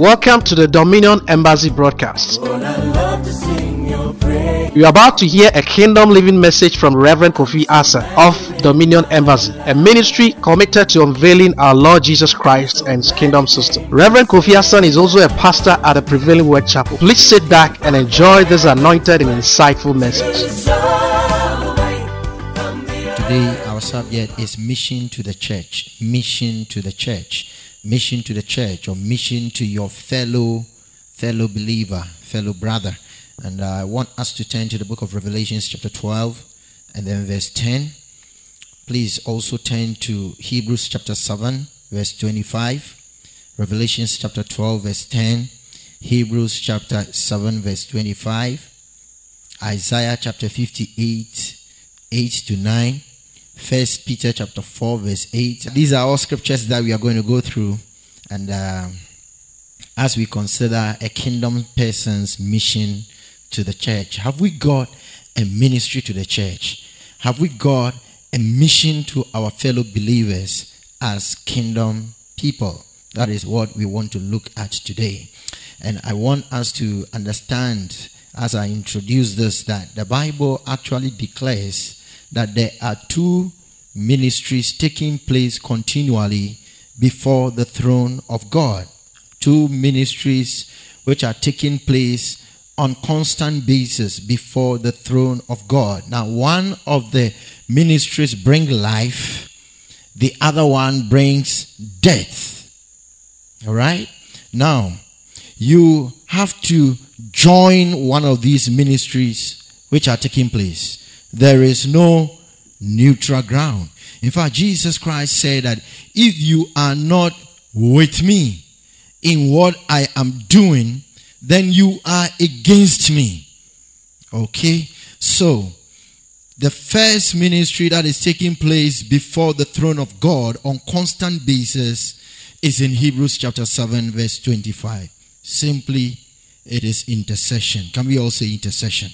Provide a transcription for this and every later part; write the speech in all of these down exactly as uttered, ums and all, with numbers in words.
Welcome to the Dominion Embassy broadcast. You are about to hear a kingdom living message from Reverend Kofi Asa of Dominion Embassy, a ministry committed to unveiling our Lord Jesus Christ and His kingdom system. Reverend Kofi Asa is also a pastor at the Prevailing Word Chapel. Please sit back and enjoy this anointed and insightful message. Today our subject is mission to the church. Mission to the church. Mission to the church, or mission to your fellow fellow believer, fellow brother. And uh, I want us to turn to the book of Revelations chapter twelve and then verse ten. Please also turn to Hebrews chapter seven verse twenty-five. Revelations chapter twelve verse ten. Hebrews chapter seven verse twenty-five. Isaiah chapter fifty-eight, eight to nine. First Peter chapter four verse eight. These are all scriptures that we are going to go through, and uh, as we consider a kingdom person's mission to the church. Have we got a ministry to the church? Have we got a mission to our fellow believers as kingdom people? That is what we want to look at today. And I want us to understand, as I introduce this, that the Bible actually declares that there are two ministries taking place continually before the throne of God. Two ministries which are taking place on constant basis before the throne of God. Now, one of the ministries brings life, the other one brings death. All right? Now, you have to join one of these ministries which are taking place. There is no neutral ground. In fact, Jesus Christ said that if you are not with me in what I am doing, then you are against me. Okay? So, the first ministry that is taking place before the throne of God on constant basis is in Hebrews chapter seven verse twenty-five. Simply, it is intercession. Can we all say intercession?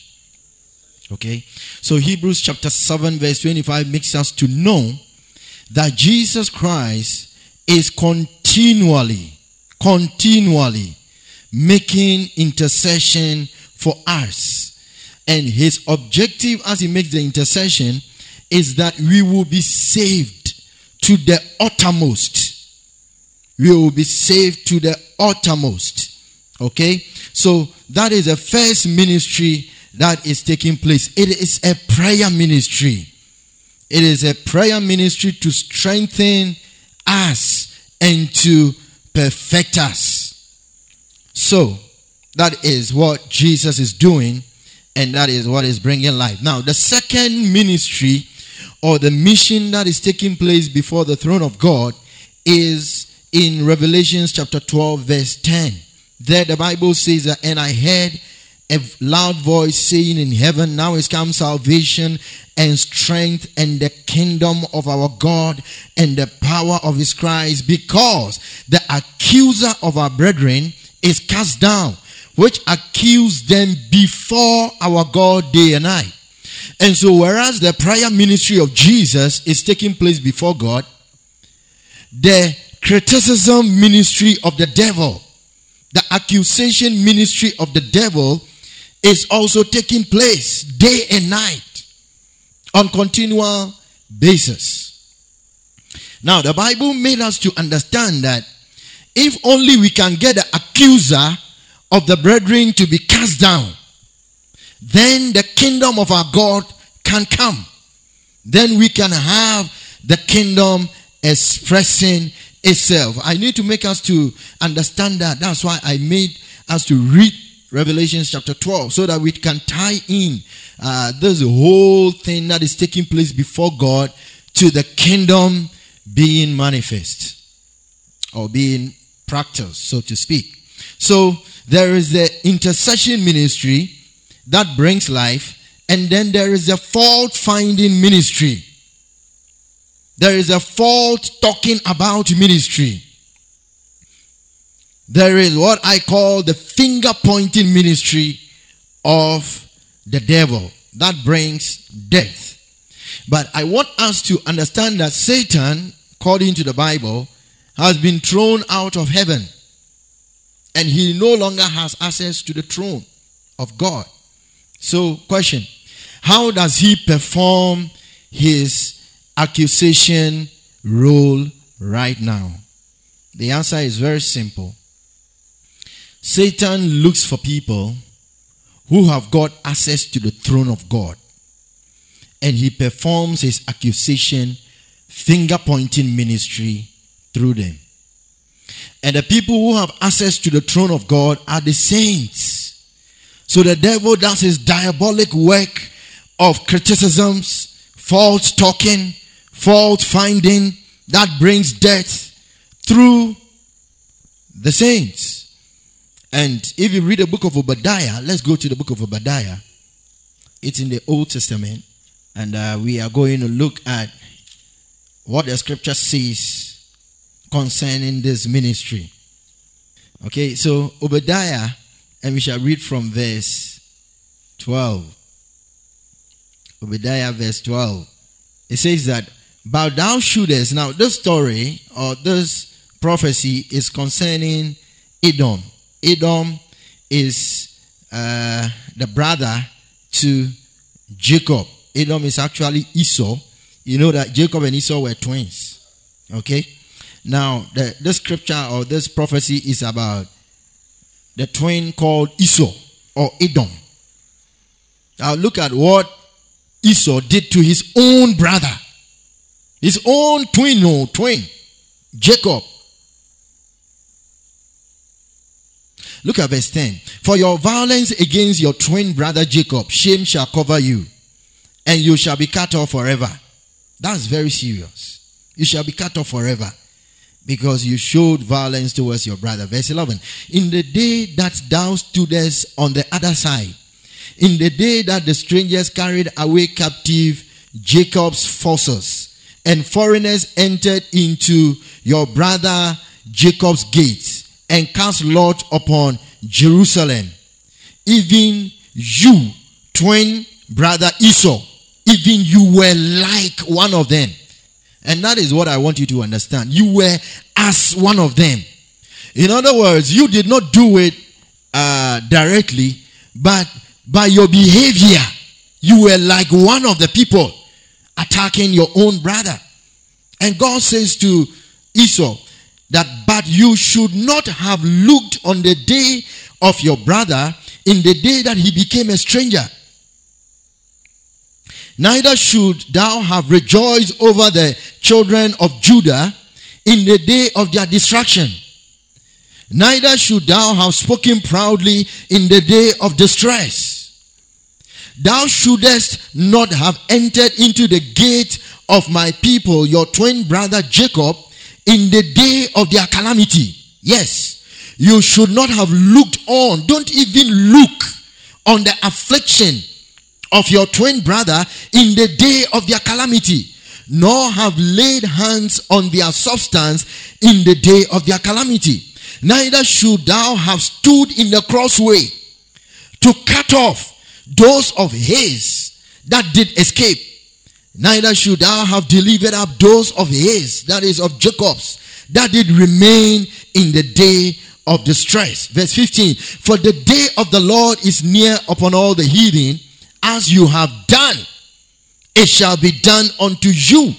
Okay, so Hebrews chapter seven verse twenty-five makes us to know that Jesus Christ is continually, continually making intercession for us. And his objective as he makes the intercession is that we will be saved to the uttermost. We will be saved to the uttermost. Okay, so that is the first ministry that is taking place. It is a prayer ministry. It is a prayer ministry to strengthen us and to perfect us. So, that is what Jesus is doing, and that is what is bringing life. Now, the second ministry or the mission that is taking place before the throne of God is in Revelation chapter twelve verse ten. There the Bible says that, and I heard a loud voice saying in heaven, now is come salvation and strength and the kingdom of our God and the power of his Christ, because the accuser of our brethren is cast down, which accused them before our God day and night. And so whereas the prayer ministry of Jesus is taking place before God, the criticism ministry of the devil, the accusation ministry of the devil is also taking place day and night on continual basis. Now, the Bible made us to understand that if only we can get the accuser of the brethren to be cast down, then the kingdom of our God can come. Then we can have the kingdom expressing itself. I need to make us to understand that. That's why I made us to read Revelation chapter twelve, so that we can tie in uh, this whole thing that is taking place before God to the kingdom being manifest or being practiced, so to speak. So there is the intercession ministry that brings life, and then there is a fault finding ministry. There is a fault talking about ministry. There is what I call the finger pointing ministry of the devil that brings death. But I want us to understand that Satan, according to the Bible, has been thrown out of heaven. and he no longer has access to the throne of God. So, question, how does he perform his accusation role right now? The answer is very simple. Satan looks for people who have got access to the throne of God, and he performs his accusation, finger-pointing ministry through them. And the people who have access to the throne of God are the saints. So the devil does his diabolic work of criticisms, false talking, fault finding that brings death through the saints. And if you read the book of Obadiah, let's go to the book of Obadiah. It's in the Old Testament, and uh, we are going to look at what the scripture says concerning this ministry. Okay, so Obadiah, and we shall read from verse twelve. Obadiah verse twelve. It says that, but thou shouldest. Now this story or this prophecy is concerning Edom. Edom is uh, the brother to Jacob. Edom is actually Esau. You know that Jacob and Esau were twins. Okay? Now, the, this scripture or this prophecy is about the twin called Esau or Edom. Now, look at what Esau did to his own brother. His own twin, no, twin, Jacob. Look at verse ten. For your violence against your twin brother Jacob, shame shall cover you, and you shall be cut off forever. That's very serious. You shall be cut off forever, because you showed violence towards your brother. Verse eleven. In the day that thou stoodest on the other side, in the day that the strangers carried away captive Jacob's forces, and foreigners entered into your brother Jacob's gates, and cast lot upon Jerusalem, even you, twin brother Esau, even you were like one of them. And that is what I want you to understand. You were as one of them. In other words, you did not do it uh, directly, but by your behavior, you were like one of the people attacking your own brother. And God says to Esau that, but you should not have looked on the day of your brother in the day that he became a stranger. Neither should thou have rejoiced over the children of Judah in the day of their destruction. Neither should thou have spoken proudly in the day of distress. Thou shouldest not have entered into the gate of my people, your twin brother Jacob, in the day of their calamity. Yes, you should not have looked on. Don't even look on the affliction of your twin brother in the day of their calamity, nor have laid hands on their substance in the day of their calamity. Neither should thou have stood in the crossway to cut off those of his that did escape. Neither should thou have delivered up those of his, that is of Jacob's, that did remain in the day of distress. Verse fifteen. For the day of the Lord is near upon all the heathen. As you have done, it shall be done unto you.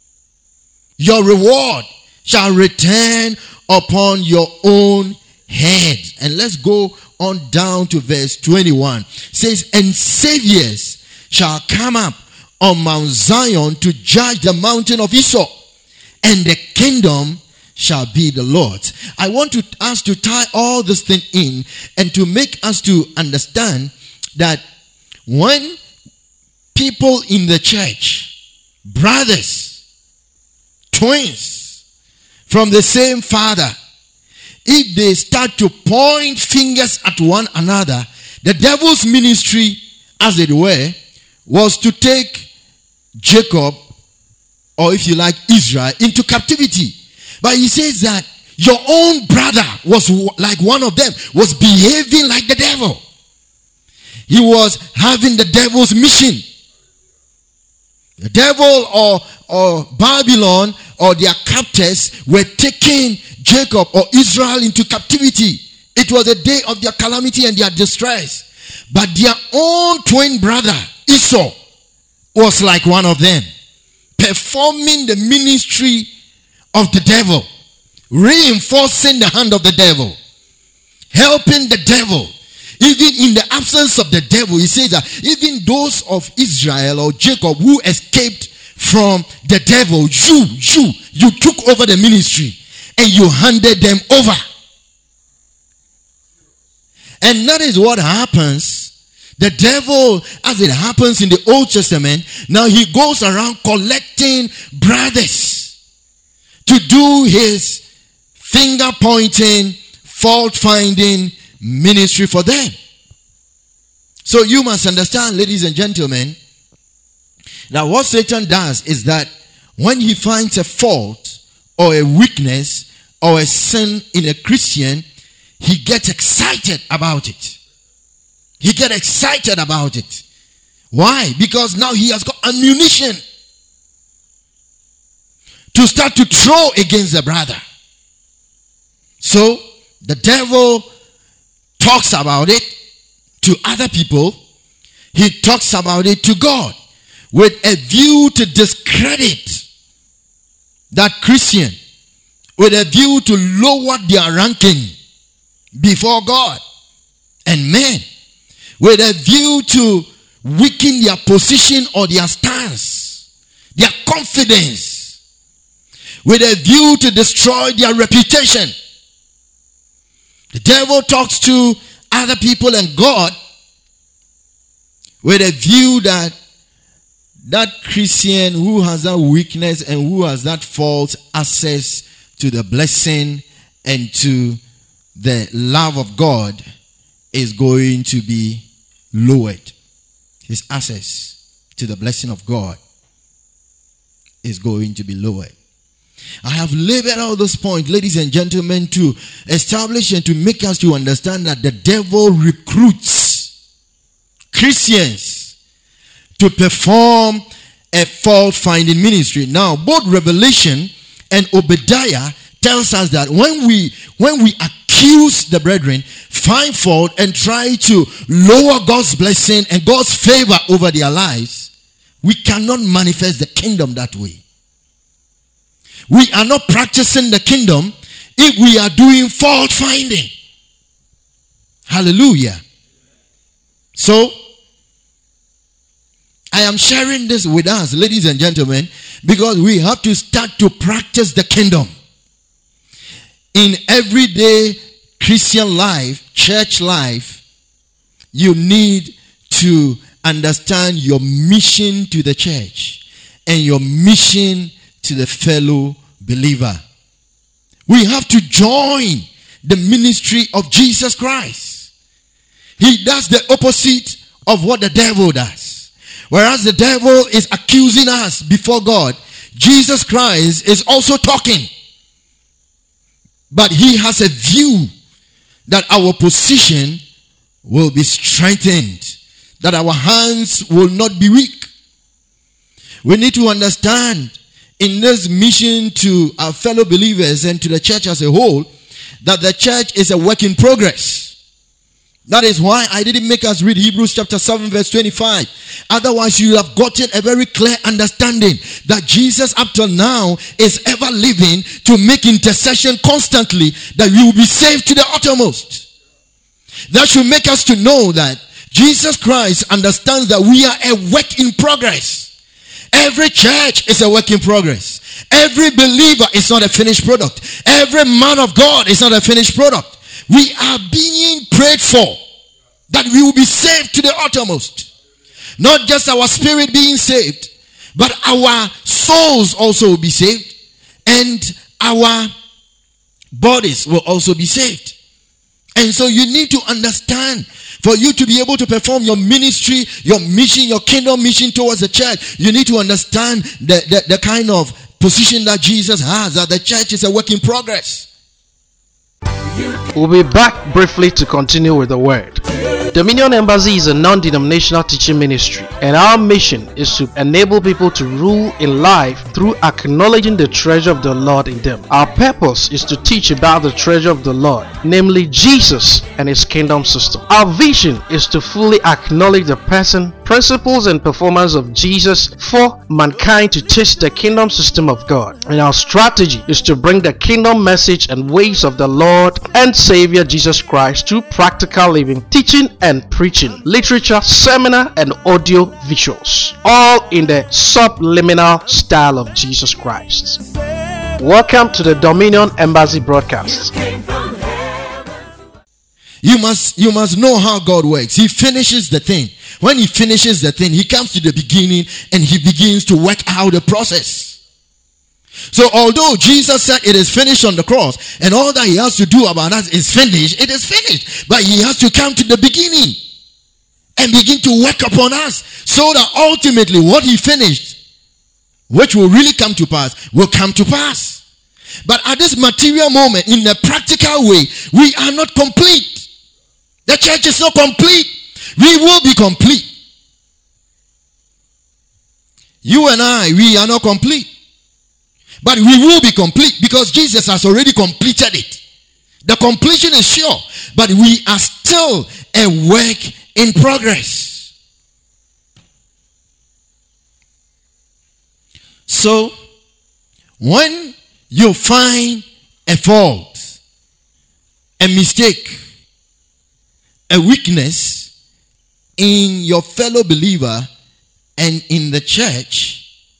Your reward shall return upon your own head. And let's go on down to verse twenty-one. It says, and saviors shall come up on Mount Zion to judge the mountain of Esau, and the kingdom shall be the Lord's. I want to, us to tie all this thing in and to make us to understand that when people in the church, brothers, twins from the same father, if they start to point fingers at one another, the devil's ministry, as it were, was to take Jacob, or if you like Israel, into captivity. But he says that your own brother was like one of them, was behaving like the devil. He was having the devil's mission. The devil or, or Babylon or their captors were taking Jacob or Israel into captivity It was a day of their calamity and their distress. But their own twin brother, Esau, was like one of them, performing the ministry of the devil, reinforcing the hand of the devil, helping the devil. Even in the absence of the devil, he says that even those of Israel or Jacob who escaped from the devil, you, you, you took over the ministry and you handed them over. And that is what happens. The devil, as it happens in the Old Testament, now he goes around collecting brothers to do his finger pointing, fault finding ministry for them. So you must understand, ladies and gentlemen, that what Satan does is that when he finds a fault or a weakness or a sin in a Christian, he gets excited about it. He gets excited about it. Why? Because now he has got ammunition to start to throw against the brother. So the devil talks about it to other people. He talks about it to God with a view to discredit that Christian, with a view to lower their ranking before God and men, with a view to weaken their position or their stance, their confidence, with a view to destroy their reputation. The devil talks to other people and God with a view that that Christian who has that weakness and who has that false access to the blessing and to the love of God is going to be lowered. His access to the blessing of God is going to be lowered. I have labeled all those points, ladies and gentlemen, to establish and to make us to understand that the devil recruits Christians to perform a fault-finding ministry. Now, both Revelation and Obadiah tells us that when we when we accuse the brethren, find fault, and try to lower God's blessing and God's favor over their lives, we cannot manifest the kingdom that way. We are not practicing the kingdom if we are doing fault finding. Hallelujah. So, I am sharing this with us, ladies and gentlemen, because we have to start to practice the kingdom. In everyday Christian life, church life, you need to understand your mission to the church and your mission to the fellow believer. We have to join the ministry of Jesus Christ. He does the opposite of what the devil does. Whereas the devil is accusing us before God, Jesus Christ is also talking. But he has a view that our position will be strengthened, that our hands will not be weak. We need to understand in this mission to our fellow believers and to the church as a whole, that the church is a work in progress. That is why I didn't make us read Hebrews chapter seven verse twenty-five. Otherwise you have gotten a very clear understanding that Jesus up till now is ever living to make intercession constantly that we will be saved to the uttermost. That should make us to know that Jesus Christ understands that we are a work in progress. Every church is a work in progress. Every believer is not a finished product. Every man of God is not a finished product. We are being prayed for that we will be saved to the uttermost. Not just our spirit being saved, but our souls also will be saved, and our bodies will also be saved. And so you need to understand, for you to be able to perform your ministry, your mission, your kingdom mission towards the church, you need to understand the, the, the kind of position that Jesus has, that the church is a work in progress. We'll be back briefly to continue with the word. Dominion Embassy is a non-denominational teaching ministry, and our mission is to enable people to rule in life through acknowledging the treasure of the Lord in them. Our purpose is to teach about the treasure of the Lord, namely Jesus and His kingdom system. Our vision is to fully acknowledge the person, principles, and performance of Jesus for mankind to taste the kingdom system of God. And our strategy is to bring the kingdom message and ways of the Lord and Savior Jesus Christ to practical living, teaching and preaching, literature, seminar, and audio visuals, all in the subliminal style of Jesus Christ. Welcome to the Dominion Embassy broadcast. You must you must know how God works. He finishes the thing. When He finishes the thing, He comes to the beginning and He begins to work out the process. So although Jesus said it is finished on the cross, and all that He has to do about us is finished, it is finished. But He has to come to the beginning and begin to work upon us, so that ultimately what He finished, which will really come to pass, will come to pass. But at this material moment, in a practical way, we are not complete. The church is not complete. We will be complete. You and I, we are not complete. But we will be complete because Jesus has already completed it. The completion is sure, but we are still a work in progress. So, when you find a fault, a mistake, a weakness in your fellow believer and in the church,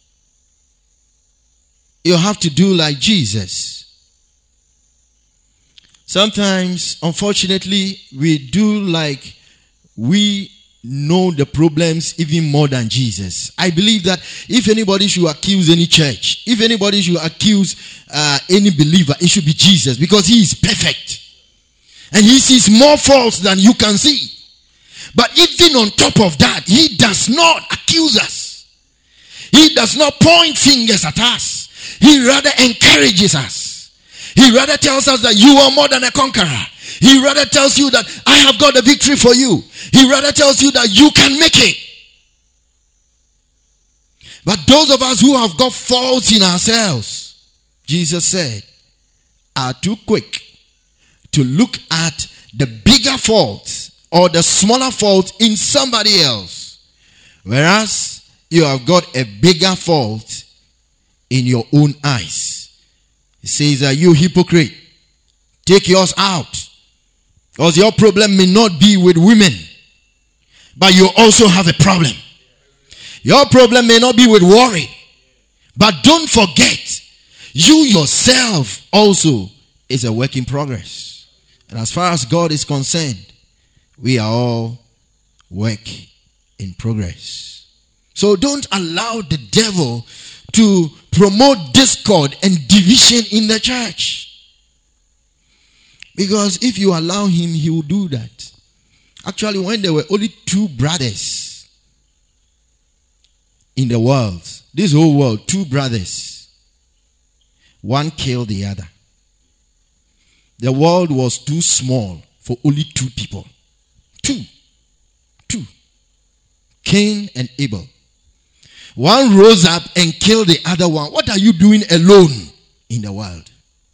you have to do like Jesus. Sometimes, unfortunately, we do like we know the problems even more than Jesus. I believe that if anybody should accuse any church, if anybody should accuse uh, any believer, it should be Jesus, because He is perfect. And He sees more faults than you can see. But even on top of that, He does not accuse us. He does not point fingers at us. He rather encourages us. He rather tells us that you are more than a conqueror. He rather tells you that I have got the victory for you. He rather tells you that you can make it. But those of us who have got faults in ourselves, Jesus said, are too quick to look at the bigger fault or the smaller fault in somebody else, whereas you have got a bigger fault in your own eyes. He says that you hypocrite, take yours out, because your problem may not be with women, but you also have a problem. Your problem may not be with worry, but don't forget, you yourself also is a work in progress. And as far as God is concerned, we are all work in progress. So don't allow the devil to promote discord and division in the church. Because if you allow him, he will do that. Actually, when there were only two brothers in the world, this whole world, two brothers, one killed the other. The world was too small for only two people. Two. Two. Cain and Abel. One rose up and killed the other one. What are you doing alone in the world?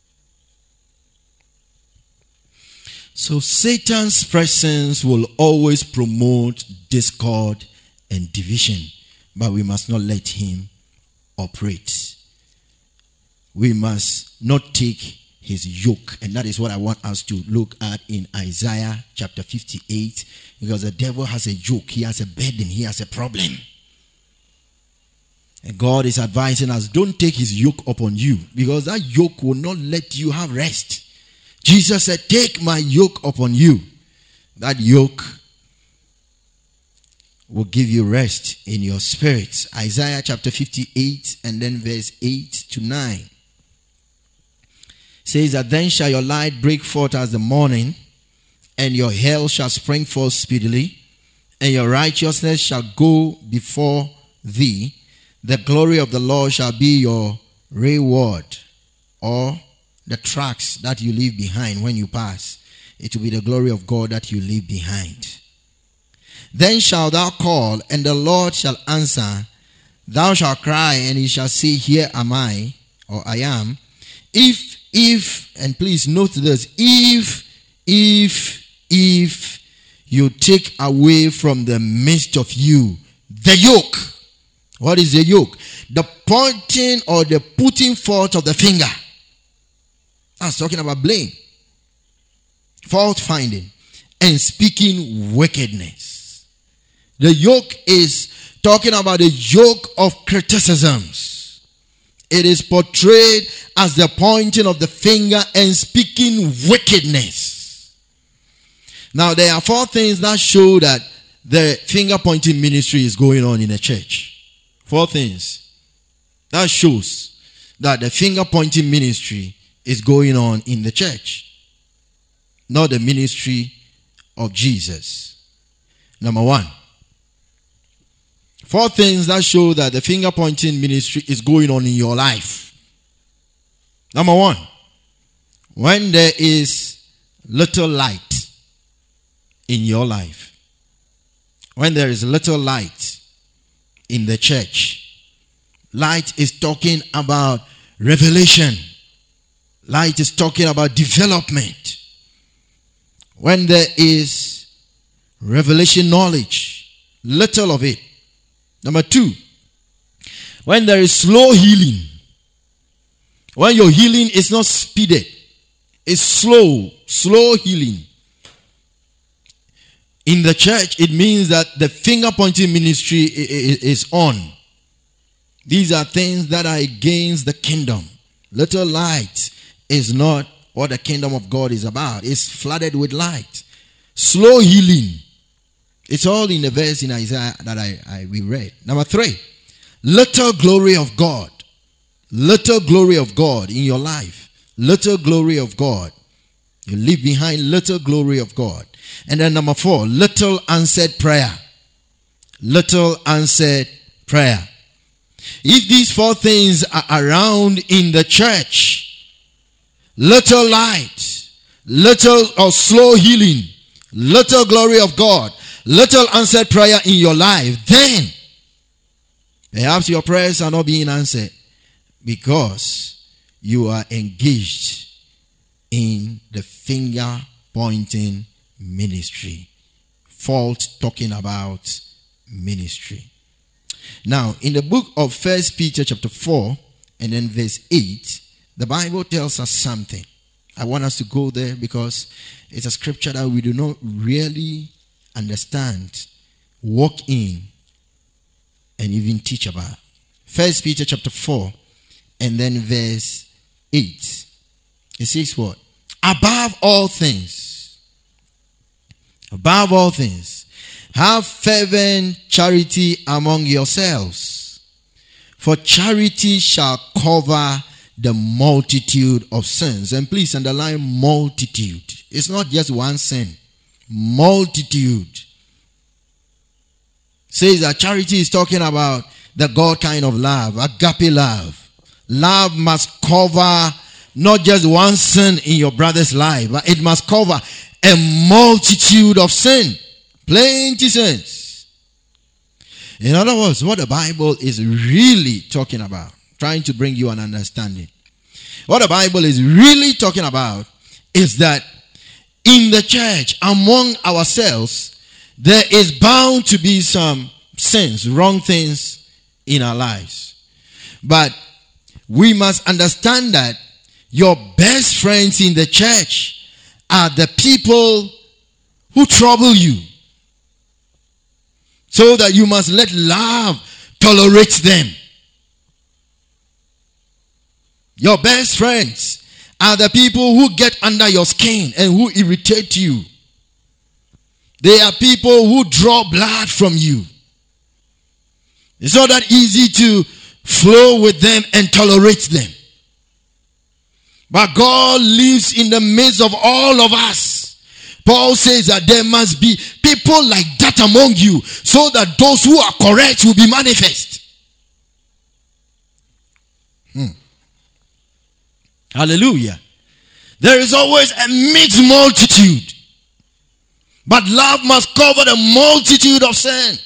So Satan's presence will always promote discord and division, but we must not let him operate. We must not take his yoke, and that is what I want us to look at in Isaiah chapter fifty-eight, because the devil has a yoke, he has a burden, he has a problem. And God is advising us, don't take his yoke upon you, because that yoke will not let you have rest. Jesus said, take my yoke upon you. That yoke will give you rest in your spirits. Isaiah chapter fifty-eight and then verse eight to nine. Says that then shall your light break forth as the morning, and your hail shall spring forth speedily, and your righteousness shall go before thee. The glory of the Lord shall be your reward, or the tracks that you leave behind when you pass. It will be the glory of God that you leave behind. Then shalt thou call, and the Lord shall answer. Thou shalt cry, and he shall say, Here am I, or I am. If, if, and please note this, if, if, if you take away from the midst of you the yoke. What is the yoke? The pointing or the putting forth of the finger. That's talking about blame, fault finding, and speaking wickedness. The yoke is talking about the yoke of criticisms. It is portrayed as the pointing of the finger and speaking wickedness. Now, there are four things that show that the finger pointing ministry is going on in a church. Four things that shows that the finger pointing ministry is going on in the church, not the ministry of Jesus. Number one, four things that show that the finger pointing ministry is going on in your life. Number one, when there is little light in your life. When there is little light in the church, light is talking about revelation. Light is talking about development. When there is revelation knowledge, little of it. Number two, when there is slow healing. When your healing is not speeded, it's slow, slow healing. In the church, it means that the finger pointing ministry is on. These are things that are against the kingdom. Little light is not what the kingdom of God is about. It's flooded with light. Slow healing. It's all in the verse in Isaiah that I, I we read. Number three, little glory of God. Little glory of God in your life. Little glory of God. You leave behind little glory of God. And then number four, little answered prayer. Little answered prayer. If these four things are around in the church, little light, little or slow healing, little glory of God, little answered prayer in your life, then perhaps your prayers are not being answered because you are engaged in the finger pointing ministry. Fault talking about ministry. Now, in the book of First Peter chapter four and then verse eight, the Bible tells us something. I want us to go there because it's a scripture that we do not really understand, walk in, and even teach about. First Peter chapter four and then verse eight. It says what? Above all things, above all things, have fervent charity among yourselves, for charity shall cover the multitude of sins. And please underline multitude. It's not just one sin. Multitude. Says that charity is talking about the God kind of love, agape love. Love must cover not just one sin in your brother's life, but it must cover a multitude of sin. Plenty sins. In other words, what the Bible is really talking about, trying to bring you an understanding. What the Bible is really talking about is that in the church, among ourselves, there is bound to be some sins, wrong things in our lives. But we must understand that your best friends in the church are the people who trouble you, so that you must let love tolerate them. Your best friends are the people who get under your skin and who irritate you. They are people who draw blood from you. It's not that easy to flow with them and tolerate them. But God lives in the midst of all of us. Paul says that there must be people like that among you, so that those who are correct will be manifest. Hmm. Hallelujah. There is always a mixed multitude. But love must cover the multitude of sin.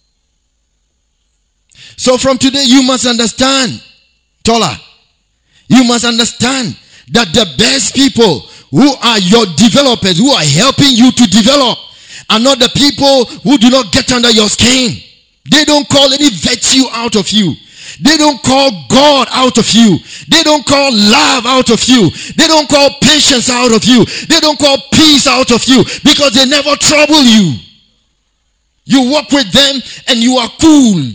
So from today, you must understand, Tola, you must understand that the best people who are your developers, who are helping you to develop, are not the people who do not get under your skin. They don't call any virtue out of you. They don't call God out of you. They don't call love out of you. They don't call patience out of you. They don't call peace out of you, because they never trouble you. You walk with them and you are cool.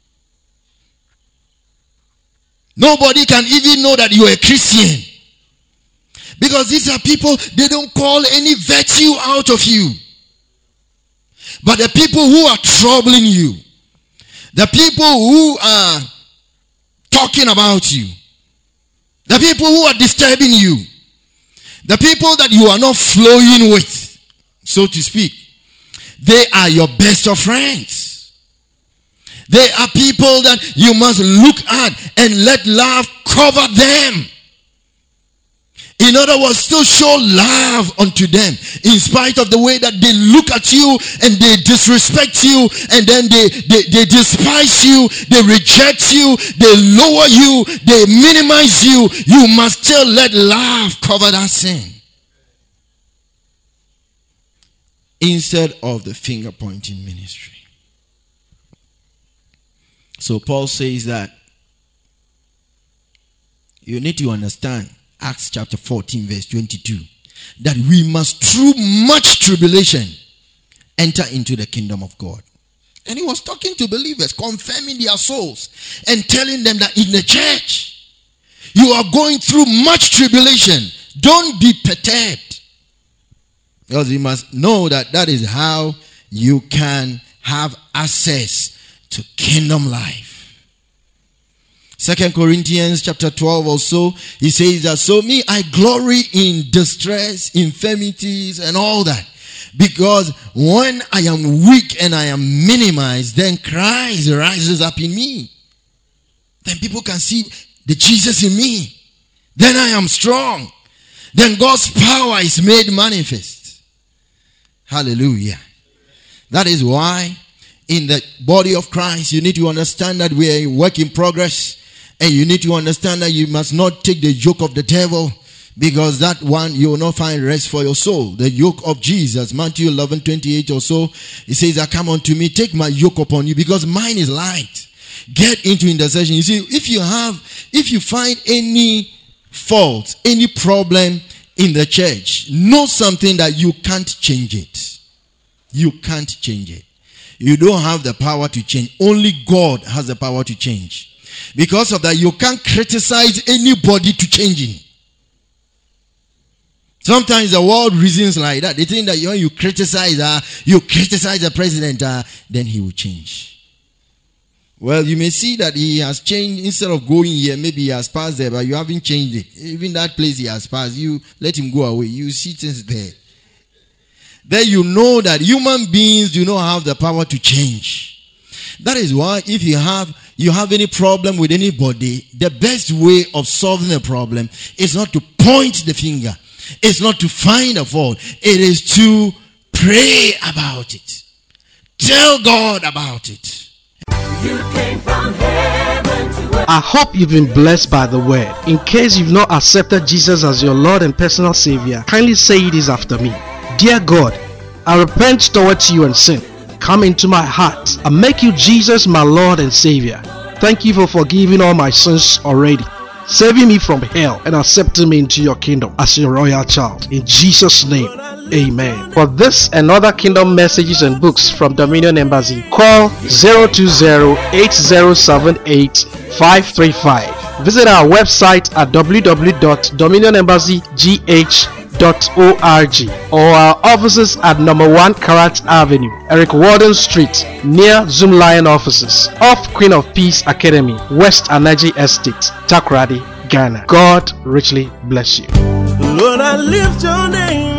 Nobody can even know that you are a Christian, because these are people, they don't call any virtue out of you. But the people who are troubling you, the people who are talking about you, the people who are disturbing you, the people that you are not flowing with, so to speak, they are your best of friends. They are people that you must look at and let love cover them. In other words, still show love unto them, in spite of the way that they look at you and they disrespect you, and then they, they, they despise you, they reject you, they lower you, they minimize you. You must still let love cover that sin, instead of the finger pointing ministry. So Paul says that you need to understand, Acts chapter fourteen verse twenty-two, that we must through much tribulation enter into the kingdom of God. And he was talking to believers, confirming their souls and telling them that in the church you are going through much tribulation. Don't be perturbed, because you must know that that is how you can have access to kingdom life. Second Corinthians chapter twelve also, he says that, so me, I glory in distress, infirmities, and all that. Because when I am weak and I am minimized, then Christ rises up in me. Then people can see the Jesus in me. Then I am strong. Then God's power is made manifest. Hallelujah. That is why in the body of Christ, you need to understand that we are a work in progress. And you need to understand that you must not take the yoke of the devil, because that one you will not find rest for your soul. The yoke of Jesus, Matthew eleven twenty-eight or so, it says, I come unto me, take my yoke upon you, because mine is light. Get into intercession. You see, if you have, if you find any fault, any problem in the church, know something that you can't change it. You can't change it. You don't have the power to change. Only God has the power to change. Because of that, you can't criticize anybody to changing. Sometimes the world reasons like that. They think that when you criticize, uh, you criticize the president, uh, then he will change. Well, you may see that he has changed. Instead of going here, maybe he has passed there, but you haven't changed it. Even that place he has passed, you let him go away. You see things there. Then you know that human beings do not have the power to change. That is why if you have you have any problem with anybody, the best way of solving a problem is not to point the finger. It's not to find a fault. It is to pray about it. Tell God about it. You came from heaven to earth. I hope you've been blessed by the word. In case you've not accepted Jesus as your Lord and personal Savior, kindly say this after me. Dear God, I repent towards you and sin. Come into my heart and make you Jesus my Lord and Savior. Thank you for forgiving all my sins already, saving me from hell and accepting me into your kingdom as your royal child. In Jesus' name, amen. For this and other kingdom messages and books from Dominion Embassy, call zero two zero, eight zero seven eight, five three five. Visit our website at w w w dot dominion embassy g h dot org or our offices at number one Karat Avenue, Eric Warden Street, near Zoom Lion offices, off Queen of Peace Academy, West Anaji Estate, Takoradi, Ghana. God richly bless you. Lord, I lift your name.